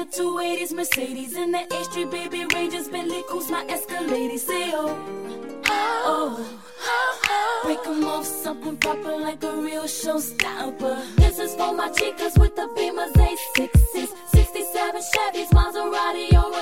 the 280s, Mercedes, and the H3 baby Rangers, Bentley Coops, my Escalade. Say break 'em off something proper like a real showstopper. This is for my chicas with the Beamers A6s, 67 Chevys, Maserati, or